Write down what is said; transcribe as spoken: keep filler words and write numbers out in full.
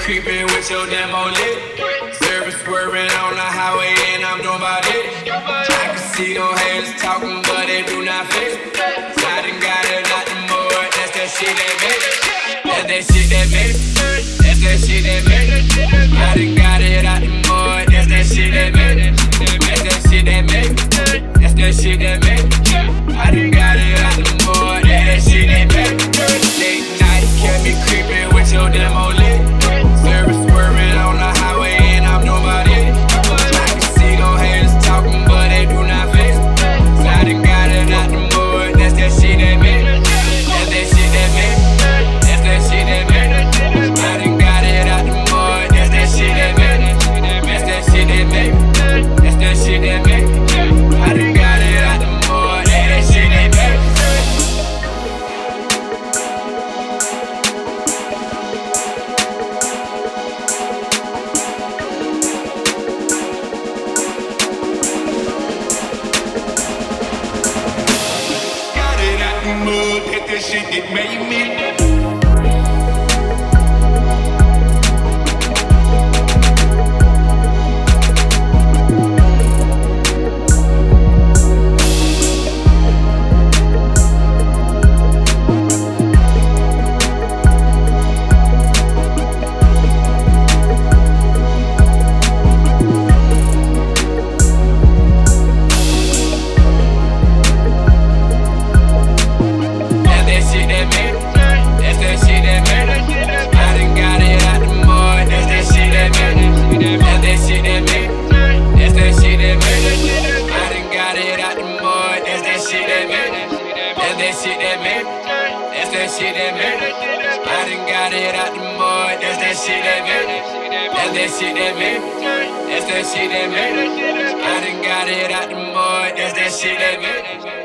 creeping with your demo lit. Service swerving on the highway and I'm doing about it. I can see those haters talking, but they do not fit. I done got it out the mud, that's that shit that made it. That's that shit that made it. That's that shit that made it. I done got it out the mud, that's that shit that made it. That's that shit that made it. That's that shit that made it. I done got it out the mud, that's that shit that made it. Late night, kept me creeping with your demo lit. Service swerving on the highway and I'm doing about it. I can see those haters talking, but they do not fit. So I done got it out the mud, that's that shit that made it. That's that shit that made it. That's that shit that made it. I done got it out the mud, that's that shit that made it. That's that shit that made it. That's that shit that made it. I done got it out the mud, that's that shit that made it. Mud, hit that shit that made me. That's that shit that made it. That's that shit that made it. I done got it out the mud. That's that shit that made it. That's that shit that made it. That's that shit that made it. I done got it out the mud. That's that shit that made it.